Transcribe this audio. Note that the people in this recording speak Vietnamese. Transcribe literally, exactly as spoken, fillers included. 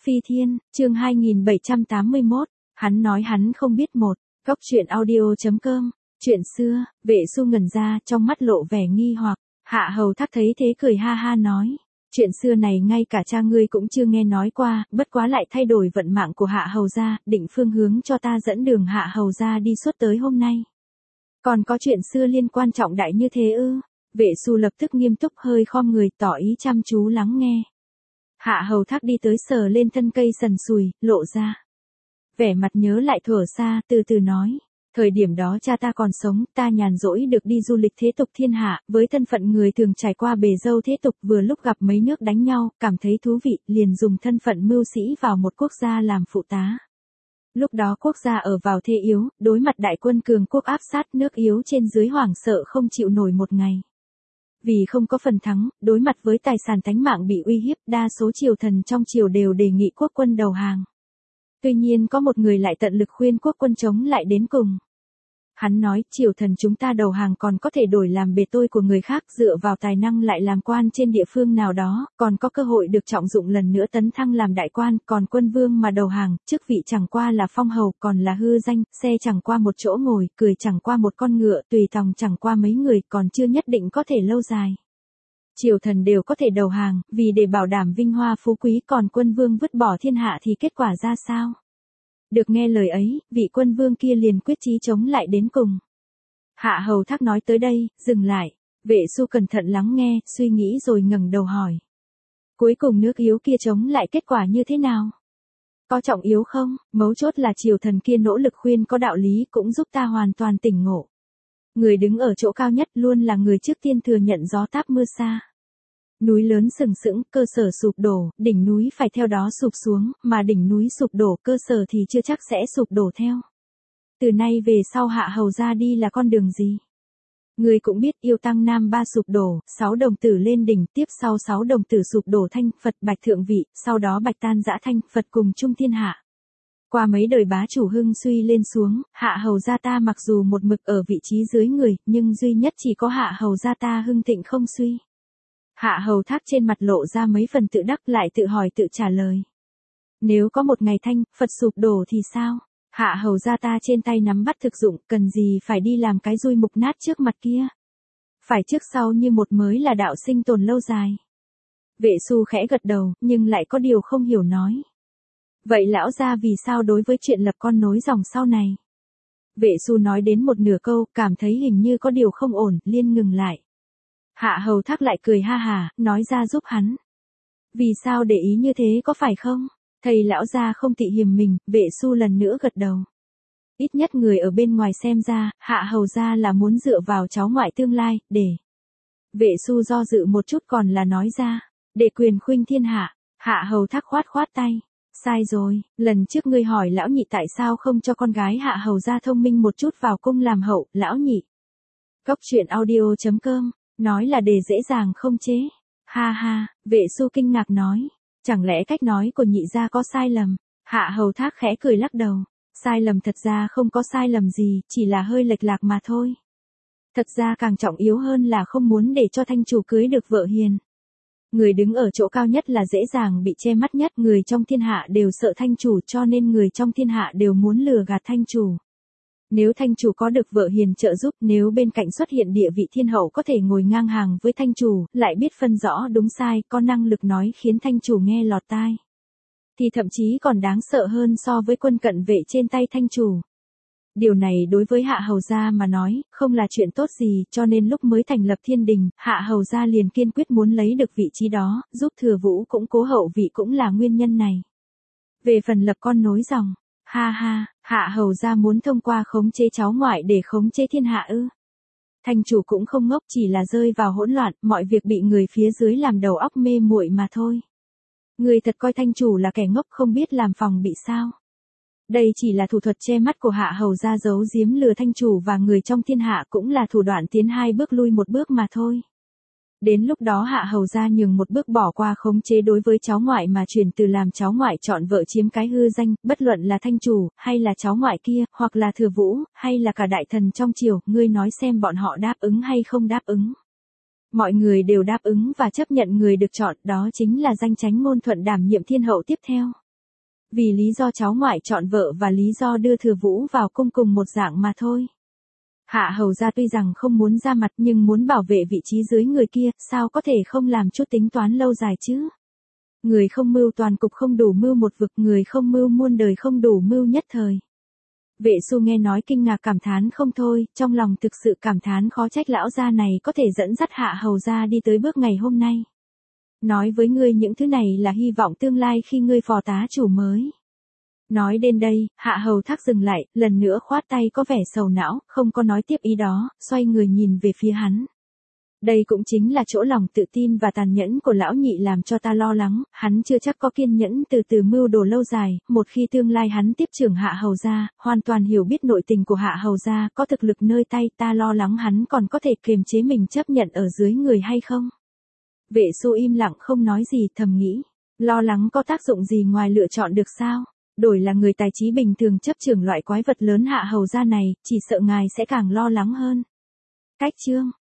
Phi Thiên, chương hai nghìn bảy trăm tám mươi mốt, hắn nói hắn không biết một, góc truyện audio chấm com, chuyện xưa, Vệ Xu ngẩn ra, trong mắt lộ vẻ nghi hoặc, Hạ Hầu Thác thấy thế cười ha ha nói, chuyện xưa này ngay cả cha ngươi cũng chưa nghe nói qua, bất quá lại thay đổi vận mạng của Hạ Hầu gia, định phương hướng cho ta dẫn đường Hạ Hầu gia đi suốt tới hôm nay. Còn có chuyện xưa liên quan trọng đại như thế ư? Vệ Xu lập tức nghiêm túc hơi khom người tỏ ý chăm chú lắng nghe. Hạ Hầu Thác đi tới sờ lên thân cây sần sùi, lộ ra vẻ mặt nhớ lại thuở xa, từ từ nói, thời điểm đó cha ta còn sống, ta nhàn rỗi được đi du lịch thế tục thiên hạ, với thân phận người thường trải qua bề dâu thế tục, vừa lúc gặp mấy nước đánh nhau, cảm thấy thú vị, liền dùng thân phận mưu sĩ vào một quốc gia làm phụ tá. Lúc đó quốc gia ở vào thế yếu, đối mặt đại quân cường quốc áp sát, nước yếu trên dưới hoảng sợ không chịu nổi một ngày. Vì không có phần thắng, đối mặt với tài sản tánh mạng bị uy hiếp, đa số triều thần trong triều đều đề nghị quốc quân đầu hàng. Tuy nhiên có một người lại tận lực khuyên quốc quân chống lại đến cùng. Hắn nói, triều thần chúng ta đầu hàng còn có thể đổi làm bề tôi của người khác, dựa vào tài năng lại làm quan trên địa phương nào đó, còn có cơ hội được trọng dụng lần nữa tấn thăng làm đại quan, còn quân vương mà đầu hàng, chức vị chẳng qua là phong hầu, còn là hư danh, xe chẳng qua một chỗ ngồi, cười chẳng qua một con ngựa, tùy tòng chẳng qua mấy người, còn chưa nhất định có thể lâu dài. Triều thần đều có thể đầu hàng, vì để bảo đảm vinh hoa phú quý, còn quân vương vứt bỏ thiên hạ thì kết quả ra sao? Được nghe lời ấy, vị quân vương kia liền quyết chí chống lại đến cùng. Hạ Hầu Thác nói tới đây, dừng lại. Vệ Xu cẩn thận lắng nghe, suy nghĩ rồi ngẩng đầu hỏi. Cuối cùng nước yếu kia chống lại kết quả như thế nào? Có trọng yếu không? Mấu chốt là triều thần kia nỗ lực khuyên có đạo lý, cũng giúp ta hoàn toàn tỉnh ngộ. Người đứng ở chỗ cao nhất luôn là người trước tiên thừa nhận gió táp mưa xa. Núi lớn sừng sững, cơ sở sụp đổ, đỉnh núi phải theo đó sụp xuống, mà đỉnh núi sụp đổ, cơ sở thì chưa chắc sẽ sụp đổ theo. Từ nay về sau Hạ Hầu ra đi là con đường gì? Người cũng biết, yêu tăng nam ba sụp đổ, sáu đồng tử lên đỉnh, tiếp sau sáu đồng tử sụp đổ thanh, Phật bạch thượng vị, sau đó bạch tan dã thanh, Phật cùng chung thiên hạ. Qua mấy đời bá chủ hưng suy lên xuống, Hạ Hầu gia ta mặc dù một mực ở vị trí dưới người, nhưng duy nhất chỉ có Hạ Hầu gia ta hưng thịnh không suy. Hạ Hầu Thác trên mặt lộ ra mấy phần tự đắc, lại tự hỏi tự trả lời. Nếu có một ngày thanh, Phật sụp đổ thì sao? Hạ Hầu gia ta trên tay nắm bắt thực dụng, cần gì phải đi làm cái dui mục nát trước mặt kia? Phải trước sau như một mới là đạo sinh tồn lâu dài. Vệ Xu khẽ gật đầu, nhưng lại có điều không hiểu nói. Vậy lão gia vì sao đối với chuyện lập con nối dòng sau này? Vệ Xu nói đến một nửa câu, cảm thấy hình như có điều không ổn, liền ngừng lại. Hạ Hầu Thác lại cười ha hà, nói ra giúp hắn. Vì sao để ý như thế có phải không? Thầy lão gia không tị hiềm mình, Vệ Xu lần nữa gật đầu. Ít nhất người ở bên ngoài xem ra, Hạ Hầu gia là muốn dựa vào cháu ngoại tương lai, để. Vệ Xu do dự một chút còn là nói ra, để quyền khuynh thiên hạ. Hạ Hầu Thác khoát khoát tay. Sai rồi, lần trước ngươi hỏi lão nhị tại sao không cho con gái Hạ Hầu gia thông minh một chút vào cung làm hậu, lão nhị. Góc truyện audio chấm com. Nói là để dễ dàng không chế. Ha ha, Vệ Xu kinh ngạc nói. Chẳng lẽ cách nói của nhị gia có sai lầm? Hạ Hầu Thác khẽ cười lắc đầu. Sai lầm thật ra không có sai lầm gì, chỉ là hơi lệch lạc mà thôi. Thật ra càng trọng yếu hơn là không muốn để cho thanh chủ cưới được vợ hiền. Người đứng ở chỗ cao nhất là dễ dàng bị che mắt nhất, người trong thiên hạ đều sợ thanh chủ, cho nên người trong thiên hạ đều muốn lừa gạt thanh chủ. Nếu thanh chủ có được vợ hiền trợ giúp, nếu bên cạnh xuất hiện địa vị thiên hậu có thể ngồi ngang hàng với thanh chủ, lại biết phân rõ đúng sai, có năng lực nói khiến thanh chủ nghe lọt tai, thì thậm chí còn đáng sợ hơn so với quân cận vệ trên tay thanh chủ. Điều này đối với Hạ Hầu gia mà nói, không là chuyện tốt gì, cho nên lúc mới thành lập thiên đình, Hạ Hầu gia liền kiên quyết muốn lấy được vị trí đó, giúp Thừa Vũ cũng cố hậu vị cũng là nguyên nhân này. Về phần lập con nối dòng, ha ha, Hạ Hầu gia muốn thông qua khống chế cháu ngoại để khống chế thiên hạ ư? Thanh chủ cũng không ngốc, chỉ là rơi vào hỗn loạn, mọi việc bị người phía dưới làm đầu óc mê muội mà thôi. Người thật coi thanh chủ là kẻ ngốc không biết làm phòng bị sao? Đây chỉ là thủ thuật che mắt của Hạ Hầu gia giấu giếm lừa thanh chủ và người trong thiên hạ, cũng là thủ đoạn tiến hai bước lui một bước mà thôi. Đến lúc đó Hạ Hầu gia nhường một bước bỏ qua khống chế đối với cháu ngoại mà chuyển từ làm cháu ngoại chọn vợ chiếm cái hư danh, bất luận là thanh chủ, hay là cháu ngoại kia, hoặc là Thừa Vũ, hay là cả đại thần trong triều, ngươi nói xem bọn họ đáp ứng hay không đáp ứng. Mọi người đều đáp ứng và chấp nhận người được chọn, đó chính là danh chánh ngôn thuận đảm nhiệm thiên hậu tiếp theo. Vì lý do cháu ngoại chọn vợ và lý do đưa Thừa Vũ vào cung cùng một dạng mà thôi. Hạ hầu gia tuy rằng không muốn ra mặt nhưng muốn bảo vệ vị trí dưới người kia, sao có thể không làm chút tính toán lâu dài chứ? Người không mưu toàn cục không đủ mưu một vực, người không mưu muôn đời không đủ mưu nhất thời. Vệ Xu nghe nói kinh ngạc cảm thán không thôi, trong lòng thực sự cảm thán khó trách lão gia này có thể dẫn dắt Hạ hầu gia đi tới bước ngày hôm nay. Nói với ngươi những thứ này là hy vọng tương lai khi ngươi phò tá chủ mới. Nói đến đây, Hạ hầu thác dừng lại, lần nữa khoát tay có vẻ sầu não, không có nói tiếp ý đó, xoay người nhìn về phía hắn. Đây cũng chính là chỗ lòng tự tin và tàn nhẫn của lão nhị làm cho ta lo lắng, hắn chưa chắc có kiên nhẫn từ từ mưu đồ lâu dài, một khi tương lai hắn tiếp trưởng Hạ hầu gia, hoàn toàn hiểu biết nội tình của Hạ hầu gia, có thực lực nơi tay, ta lo lắng hắn còn có thể kiềm chế mình chấp nhận ở dưới người hay không. Vệ Xu im lặng không nói gì, thầm nghĩ, lo lắng có tác dụng gì ngoài lựa chọn được sao? Đổi là người tài trí bình thường chấp trưởng loại quái vật lớn Hạ hầu gia này, chỉ sợ ngài sẽ càng lo lắng hơn. Cách chương